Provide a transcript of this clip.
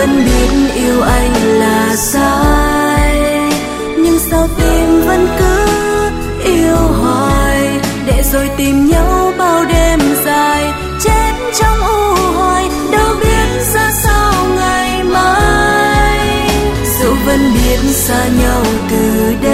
vẫn biết yêu anh là sai, nhưng sao tim vẫn cứ yêu hoài, để rồi tìm nhau bao đêm dài, chết trong u hoài, đâu biết ra sao ngày mai. Dẫu vẫn biết xa nhau từ